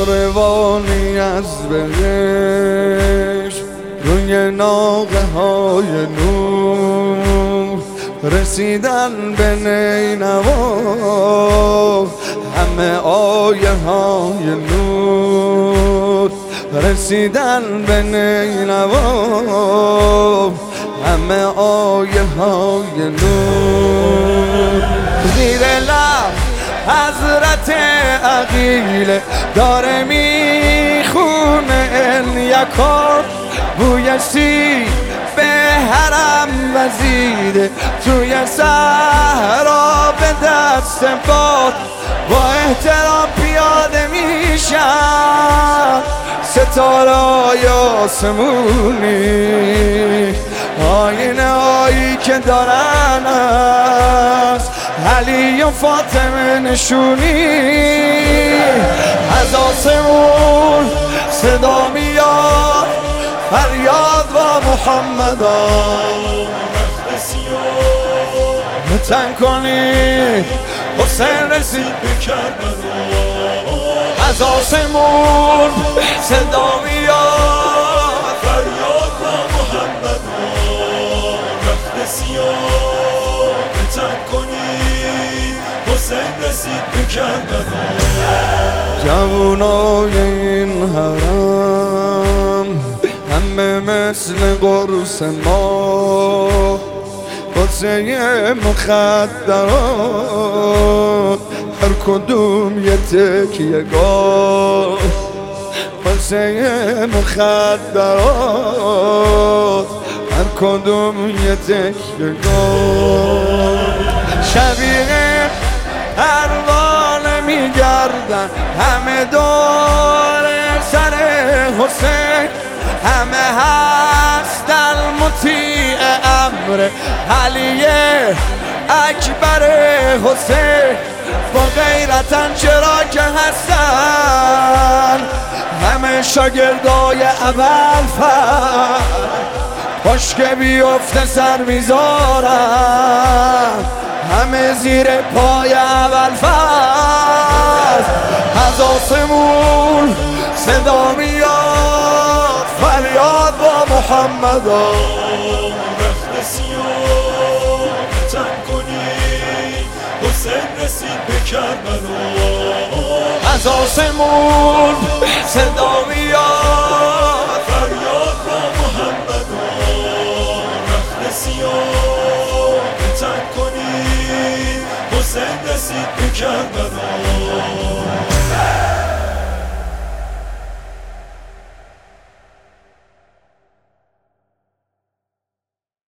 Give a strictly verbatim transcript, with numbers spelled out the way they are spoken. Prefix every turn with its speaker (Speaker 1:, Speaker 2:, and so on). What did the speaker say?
Speaker 1: کاروانی از بهشت روی ناقه های نور رسیدن به نینوا، همه آیه های نور رسیدن به نینوا، همه آیه های نور. زیر لب حضرت عقیل داره میخونه الیکار، بویشی به حرم وزیده توی صحرا به دست باد، با احترام پیاده میشن ستاره‌های آسمونی، آینه هایی که دارن از علی و فاطمه نشونی. از آسمون صدا میاد فریاد با محمدا، متن کنی حسین رسید به کربلا. از آسمون صدا میاد
Speaker 2: فریاد با محمدا، رخت سیاه متن کنی حسین رسید به کربلا.
Speaker 1: جوانای این حرم همه مثل قرص ما، واسه مخدرات هر کدوم یه تکیه گاه، واسه مخدرات هر کدوم یه تکیه گاه. شبیه پروانه میگردن همه دور سر حسین، همه هستن مطیع امر علی اکبر حسین، با غیرتن چرا که هستن همه شاگردای ابوالفضل، پشت بیفته سر میذارن همه زیر پای ابوالفضل. از آسمون صدا میاد فریاد با محمدا،
Speaker 2: رخت سیاه متن کنی حسین رسید به کربلا.
Speaker 1: از آسمون صدا میاد
Speaker 2: فریاد با محمدا، رخت سیاه متن کنی حسین رسید به کربلا.